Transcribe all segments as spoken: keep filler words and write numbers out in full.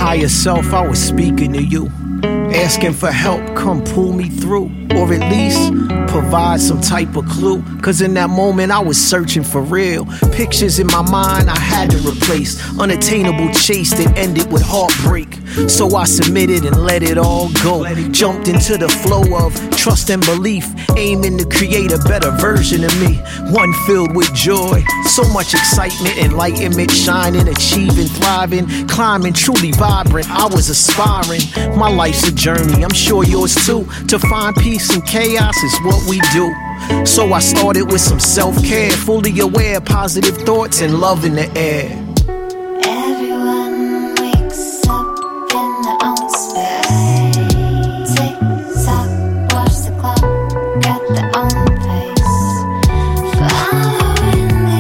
higher self, I was speaking to you, asking for help, come pull me through, or at least provide some type of clue. Cause in that moment I was searching for real. Pictures in my mind I had to replace, unattainable chase that ended with heartbreak. So I submitted and let it all go. Jumped into the flow of trust and belief, aiming to create a better version of me, one filled with joy. So much excitement, enlightenment, shining, achieving, thriving, climbing, truly vibrant. I was aspiring. My life's a journey, I'm sure yours too. To find peace in chaos is what we do. So I started with some self-care, fully aware, positive thoughts and love in the air. Everyone wakes up in their own space. Tick-tock, watch the clock at their own pace. Following the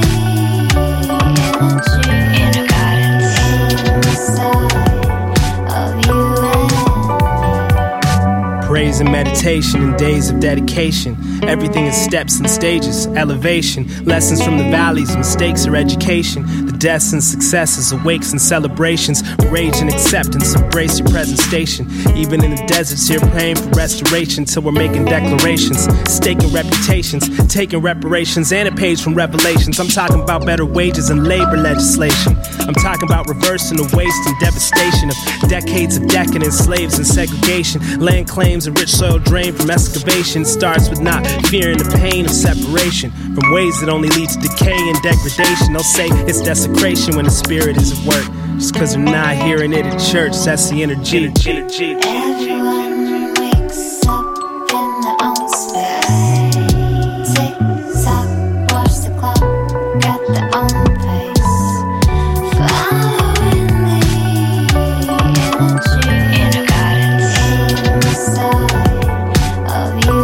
energy, inner guidance inside of you and me. Praise and meditation in days of dedication. Everything is steps and stages, elevation, lessons from the valleys, mistakes or education. The deaths and successes, awakes and celebrations, rage and acceptance, embrace your present station. Even in the deserts here praying for restoration till we're making declarations, staking reputations, taking reparations and a page from Revelations. I'm talking about better wages and labor legislation. I'm talking about reversing the waste and devastation of decades of decadence, slaves and segregation, land claims and rich soil drained from excavation. Starts with not fearing the pain of separation from ways that only lead to decay and degradation. They'll say it's desecration when the spirit is at work, just cause they're not hearing it at church. That's the energy. energy. Everyone wakes up in their own space. Tick-tock, watch the clock at their own pace. Following the energy, inner guidance inside of you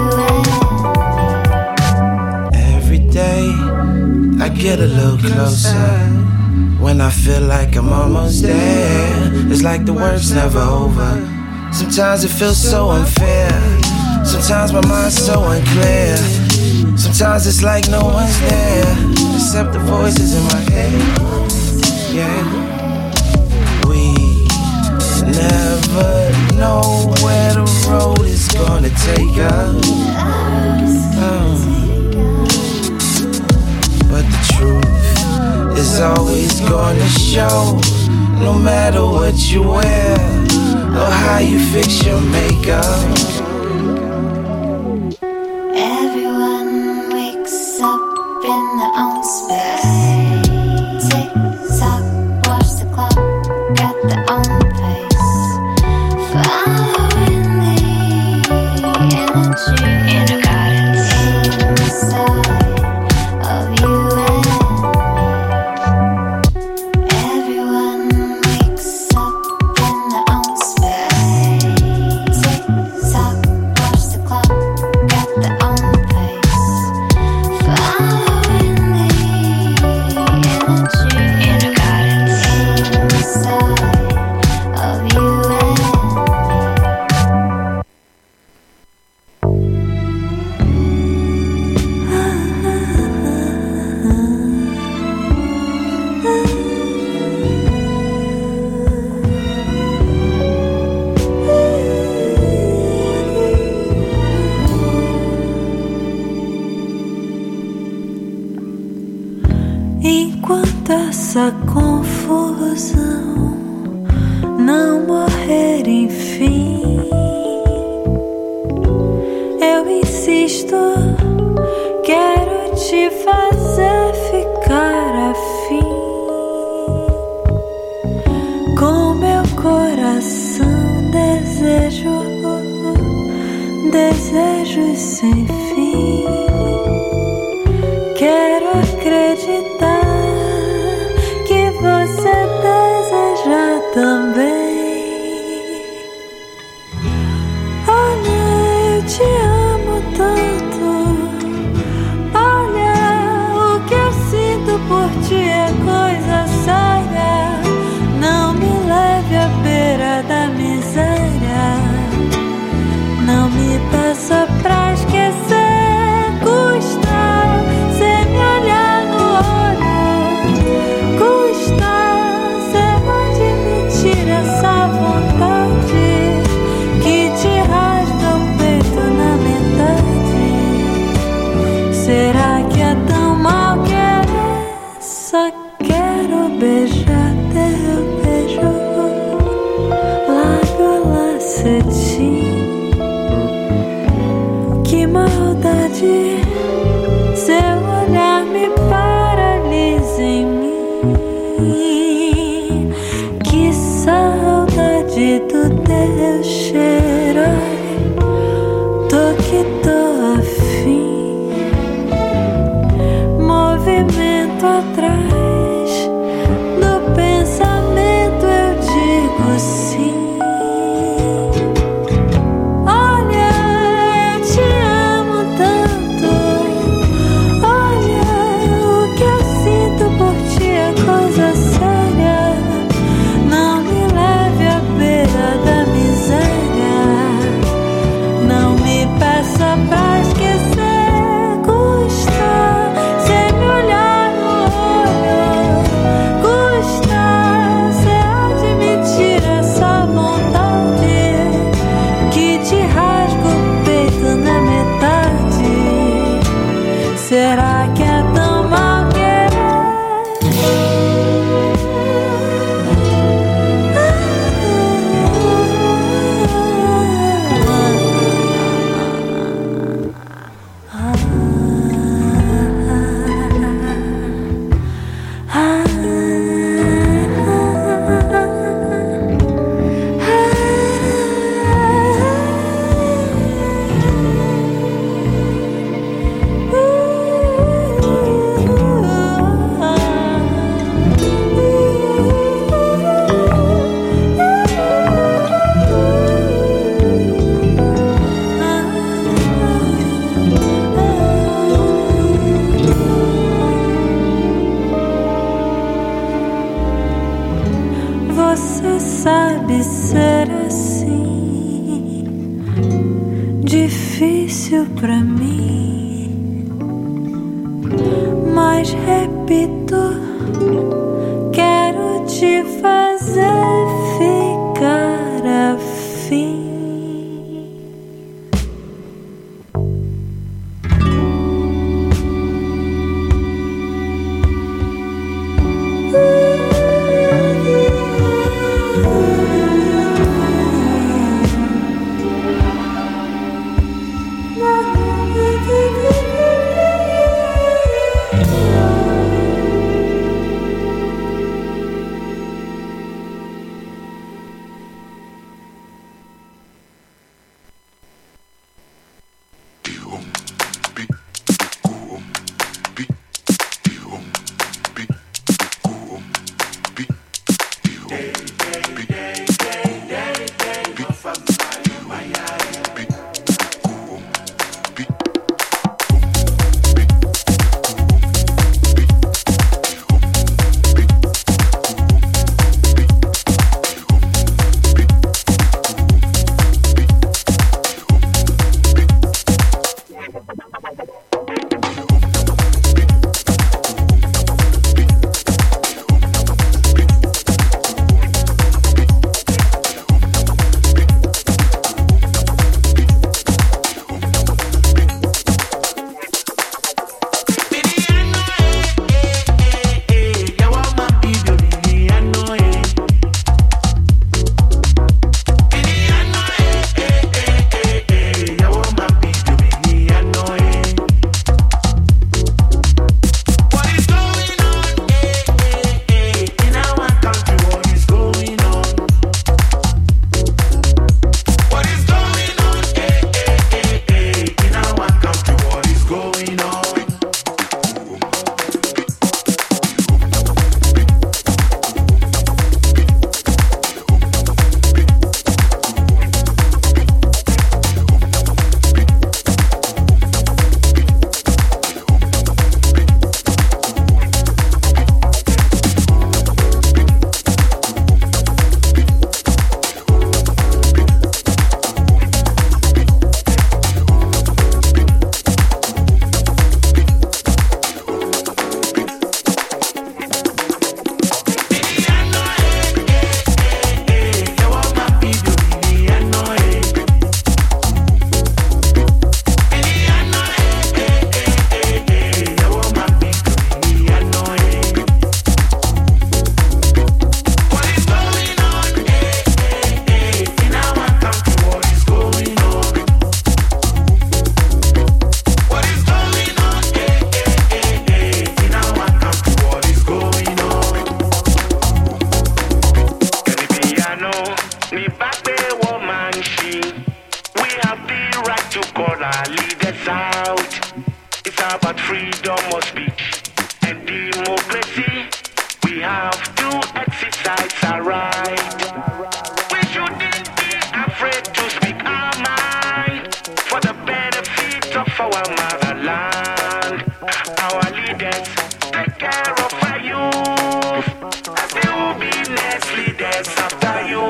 and every day I get a little closer. When I feel like I'm almost there, it's like the work's never over. Sometimes it feels so unfair. Sometimes my mind's so unclear. Sometimes it's like no one's there except the voices in my head. Yeah. We never know where the road is gonna take us. Oh. But the truth is always gonna show, no matter what you wear or how you fix your makeup. everyone wakes up in their own space. Tick-tock, watch the clock at their own pace. Following the energy, inner guidance inside of you and me. Everyone wakes up in their own space. Tick-tock, watch the clock at their own pace. Following the energy, inner guidance inside of you and me. Enquanto essa confusão não morrer enfim, eu insisto, quero te fazer ficar afim. Com meu coração desejo, desejos sem fim. Quero acreditar que você deseja também. Olha, eu te amo tanto. Olha o que quero beijar teu beijo, lábio lá cetim. Que maldade, seu olhar me paralisa em mim. Que saudade do teu cheiro, ai, tô que tô afim. Movimento atrás do pensamento, eu digo sim. Será que é tão mal querer? Ah, ah, ah, você sabe ser assim, difícil pra mim, mas repito, quero te fazer ficar afim. that's alright. We shouldn't be afraid to speak our mind for the benefit of our motherland. Our leaders take care of our youth, as they will be next leaders after you.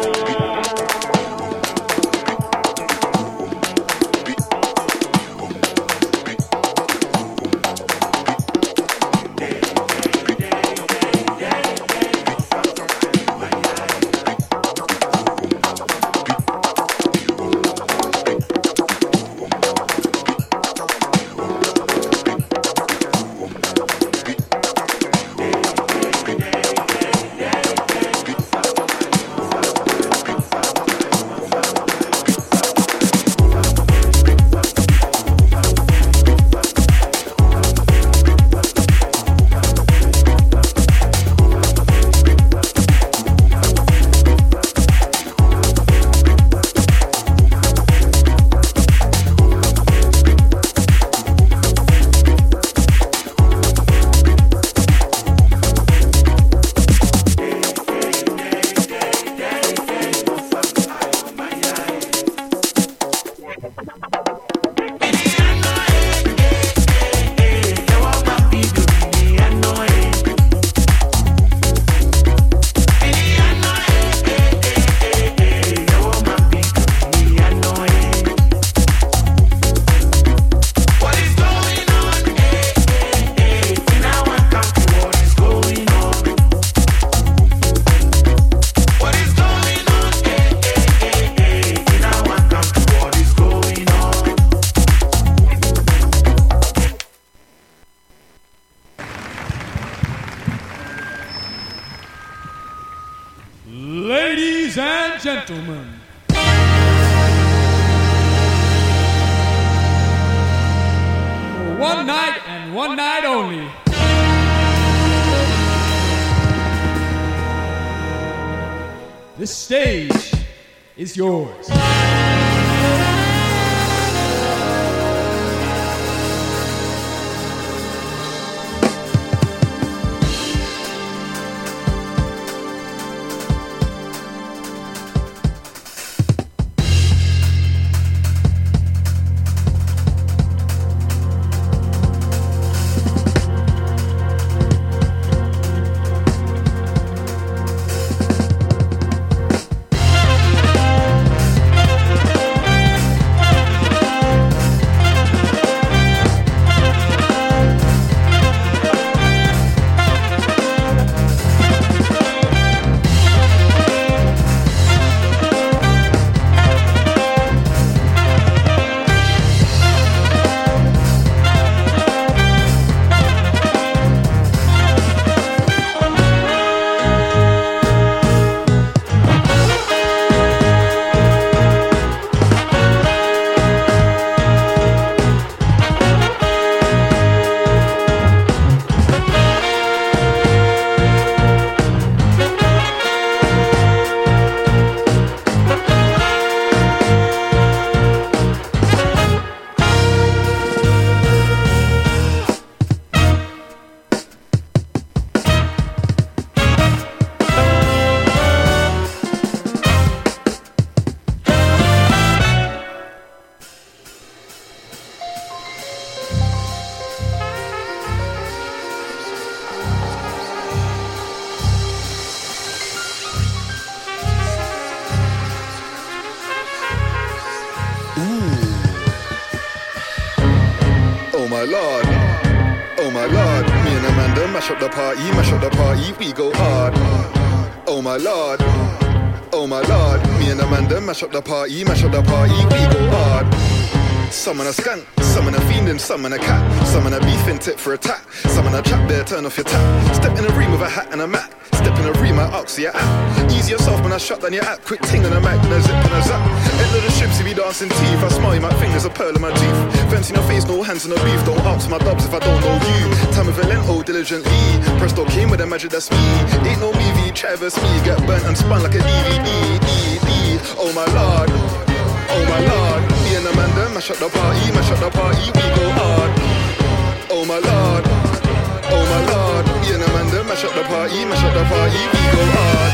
Ladies and gentlemen, for one night and one night only, this stage is yours. Lord, oh my Lord, me and Amanda mash up the party, mash up the party, we go hard. Oh my Lord, oh my Lord, me and Amanda mash up the party, mash up the party, we go hard. Some on a skunk, some on a fiend and some on a cat. Some on a beefing tip for attack. Some on a trap there, turn off your tap. Step in a room with a hat and a mat. Step in a room, I ask your app. Ease yourself when I shut down your app. Quick ting on a mic, no zip and a zap. End of the ships, if you dancing teeth. I smile, you might think there's a pearl in my teeth. Vents in your face, no hands on the beef. Don't ask my dubs if I don't know you. Time with a lento, diligently. Presto came with a magic, that's me. Ain't no movie, Travis me. Get burnt and spun like a D V D. D, D. Oh my Lord, oh my Lord. Me and Amanda mash up the party, mash up the party, we go hard. Oh my Lord, oh my Lord. Me and Amanda mash up the party, mash up the party, we go hard.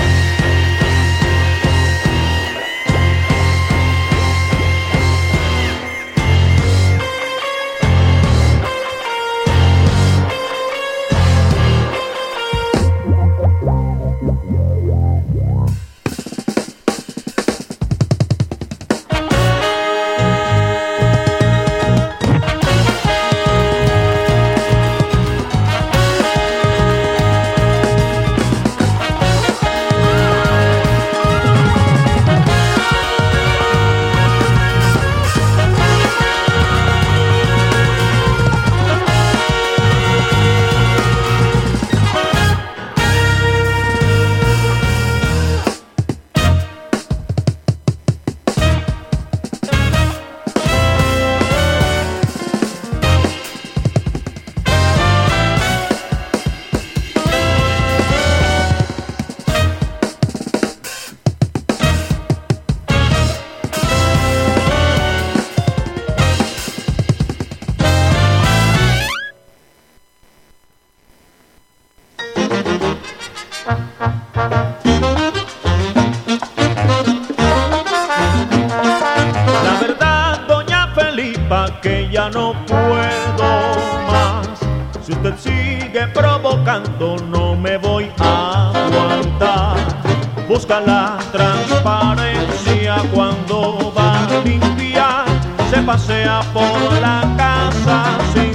No puedo más. Si usted sigue provocando, no me voy a aguantar. Busca la transparencia cuando va a limpiar. Se pasea por la casa sin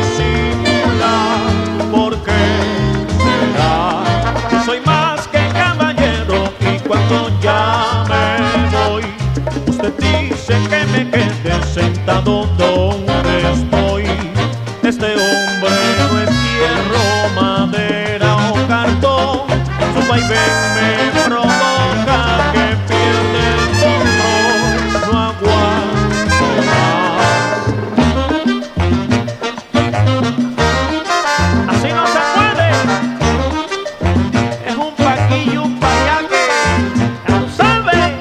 disimular. ¿Por qué será? Yo soy más que caballero y cuando ya me voy, usted dice que me quede sentado donde estoy. Este hombre no es hierro, madera o cartón. Su vaivén me provoca que pierde el control. No aguanto más. Así no se puede. Es un paquillo, un payaque. Ya lo sabe.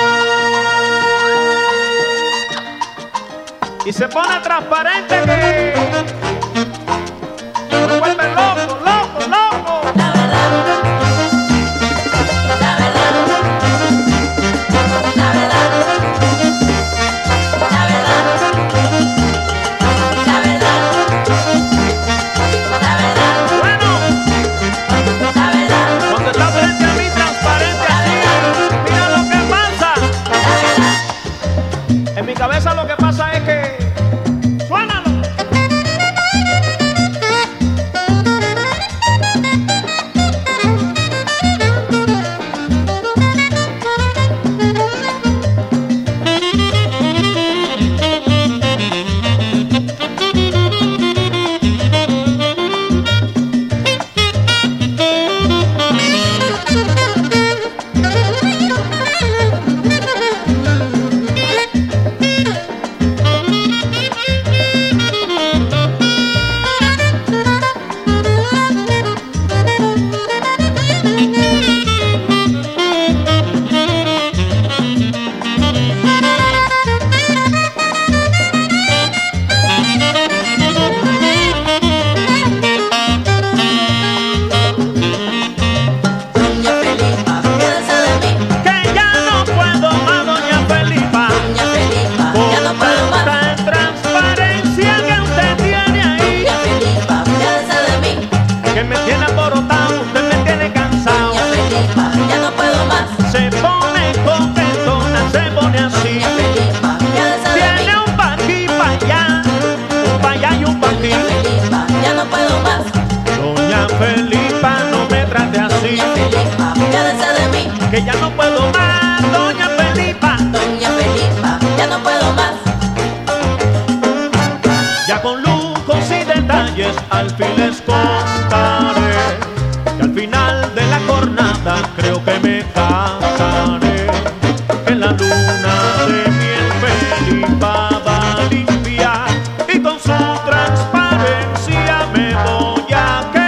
Y se pone transparente que lo vuelve loco, loco, loco. La verdad, la verdad, la verdad, la verdad, la verdad, la verdad. Bueno, La verdad, cuando está frente a mí transparente así, mira lo que pasa. En mi cabeza lo que pasa es que suénalo. que ya no puedo más, doña Felipa. Doña Felipa, ya no puedo más. Ya con lujos y detalles al fin les contaré, que al final de la jornada creo que me casaré. En la luna de miel Felipa va a limpiar y con su transparencia me voy a quedar.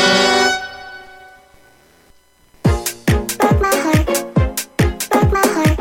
Break my heart, break my heart.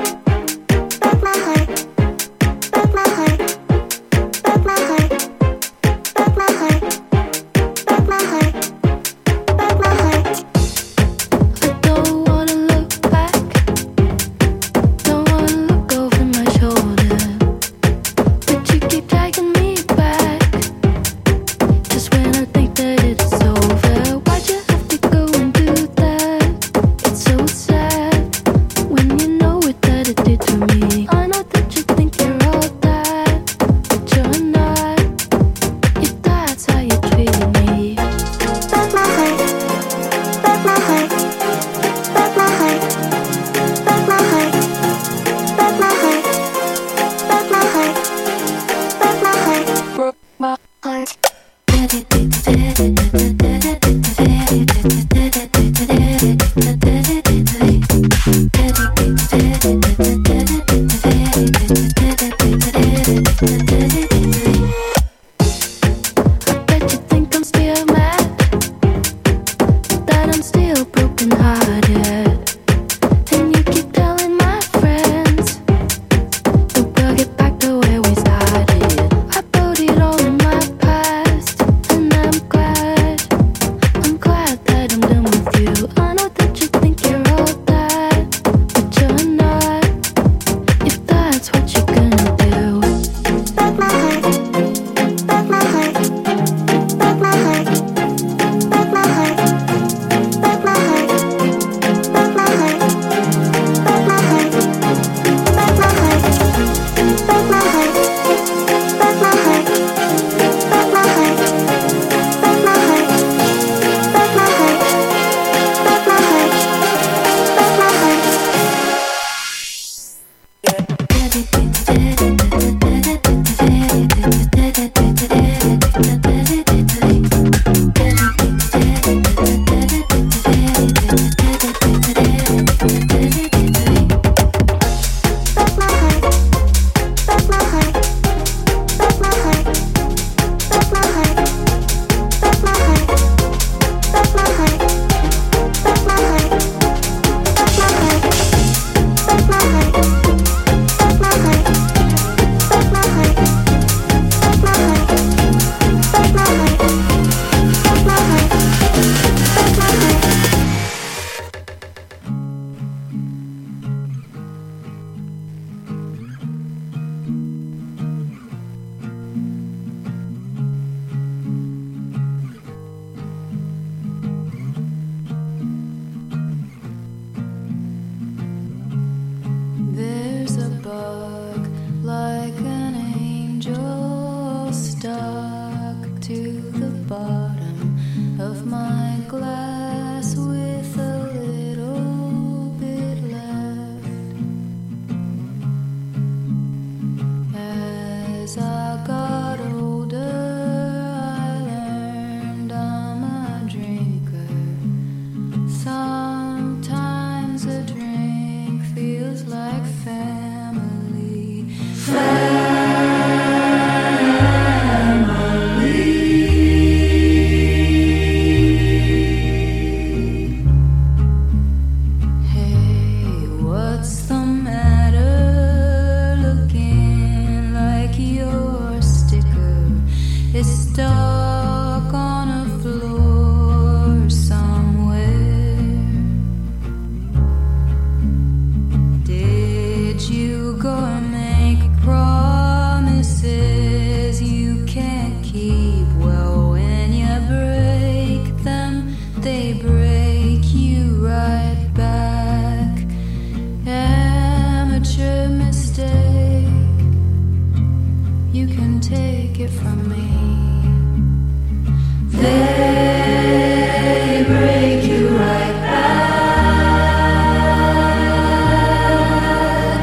that's what you're gonna do. Break my heart, break my heart, break my heart, break my heart, break my heart, break my heart, break my heart, break my heart, break my heart, break my heart, break my heart, break my heart, break my heart, break my heart, break my heart. There's a bug like an angel stuck to the bottom of my glass with a little bit left. As I got older, I learned I'm a drinker. Sometimes a drink feels like family. Hey, what's the matter? Looking like your sticker is stuck on a floor somewhere. Did you go and make promises you can't keep? Well, when you break them, they break you right back. Amateur mistake, you can take it from me. They break you right back.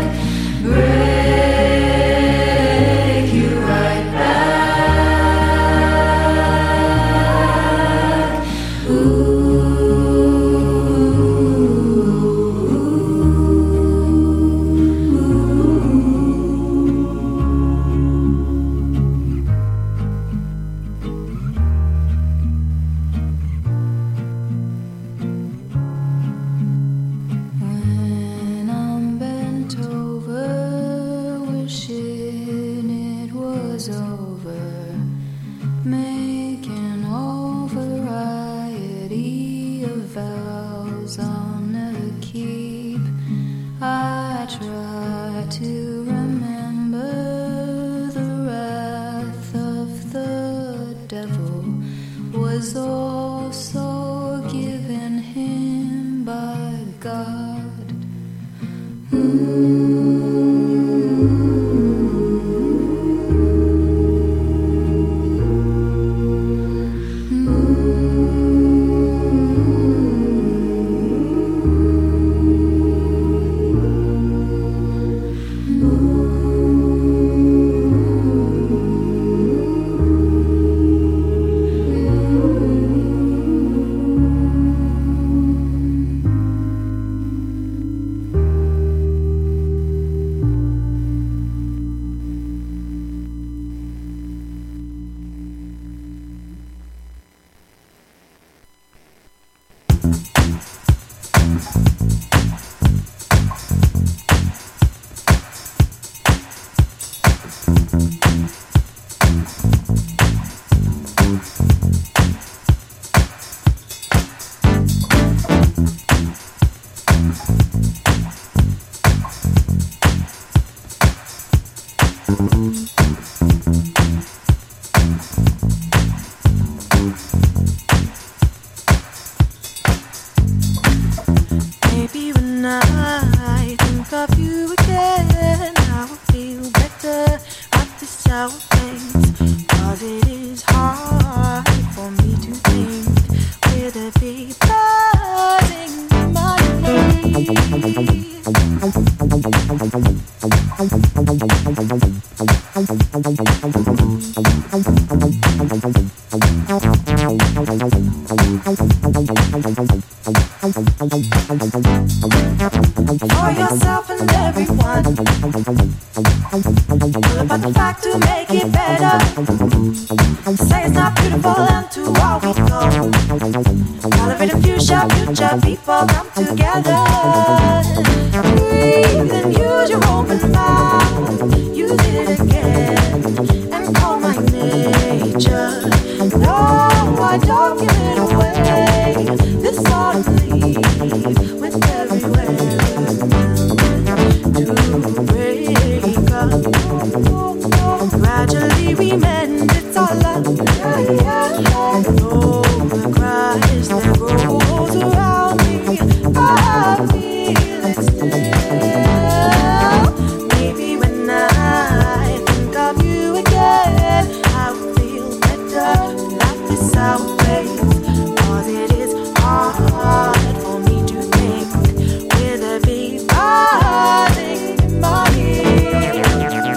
Break you right back. When I'm bent over, wishing it was over, making all variety of vows I'll never keep. I try to remember the wrath of the devil was also given him by God. Maybe when I think of you again, I will feel better at this sour face. Cause it is hard for me to think with a big buzzing in my head. For yourself and everyone, all about the fact to make it better. Say it's not beautiful and to all we go. Tolerate a future, future people come together. Breathe and use your open mouth. Use it again and call my nature. No, I don't give it away. This ought to leave with everywhere to break up. Gradually we mend, it's all love. Oh, the cries that grows around me, I feel it still. Maybe when I think of you again, I will feel better. Life is our place, cause it is hard for me to think with a big buzzing in my head.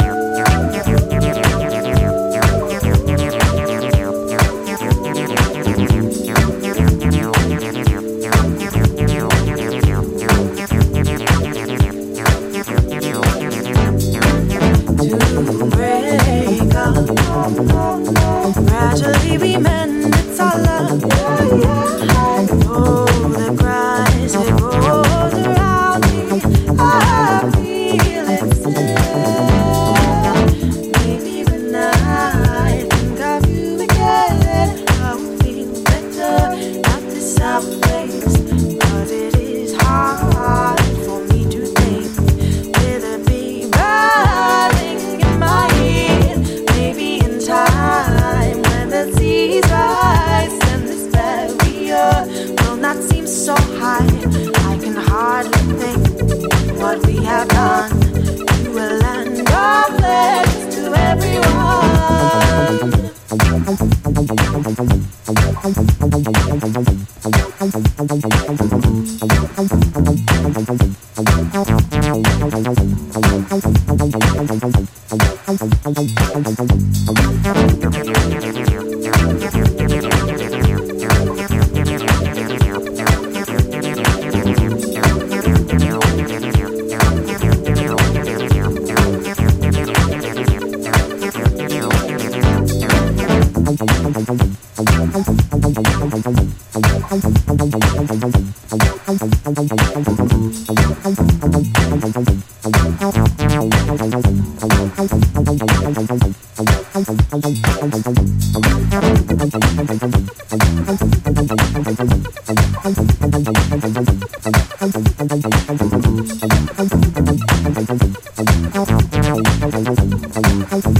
To break up, gradually we mend, it's all love. Oh, the cries that grows around me, I feel it still. Maybe when I think of you again, I will feel better at this sour place. Cause it is hard for me to think with a big buzzing in my head. Maybe in time when the seas rise and this barrier will not seem so high, I can hardly think what we have done to a land of pledges to everyone. Thank you.